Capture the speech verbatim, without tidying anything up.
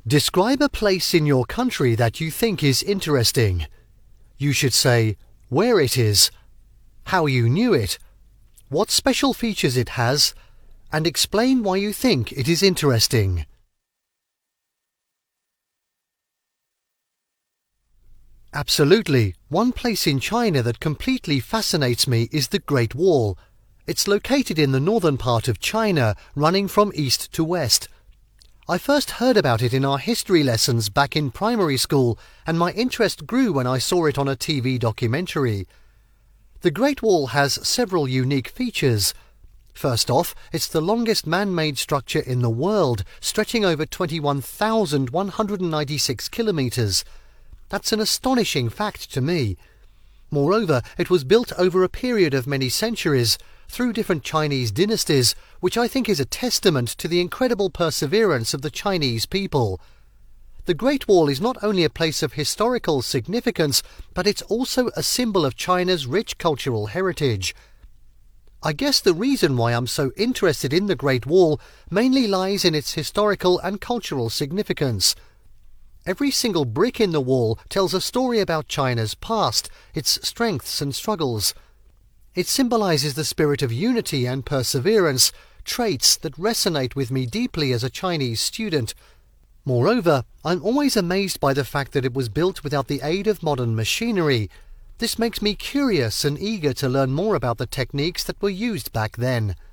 Describe a place in your country that you think is interesting. You should say where it is, how you knew it, what special features it has, and explain why you think it is interesting. Absolutely. One place in China that completely fascinates me is the Great Wall. It's located in the northern part of China, running from east to west. I first heard about it in our history lessons back in primary school, and my interest grew when I saw it on a T V documentary. The Great Wall has several unique features. First off, it's the longest man-made structure in the world, stretching over twenty-one thousand one hundred ninety-six kilometres. That's an astonishing fact to me. Moreover, it was built over a period of many centuries, through different Chinese dynasties, which I think is a testament to the incredible perseverance of the Chinese people. The Great Wall is not only a place of historical significance, but it's also a symbol of China's rich cultural heritage. I guess the reason why I'm so interested in the Great Wall mainly lies in its historical and cultural significance. Every single brick in the wall tells a story about China's past, its strengths and struggles. It symbolizes the spirit of unity and perseverance, traits that resonate with me deeply as a Chinese student. Moreover, I'm always amazed by the fact that it was built without the aid of modern machinery. This makes me curious and eager to learn more about the techniques that were used back then.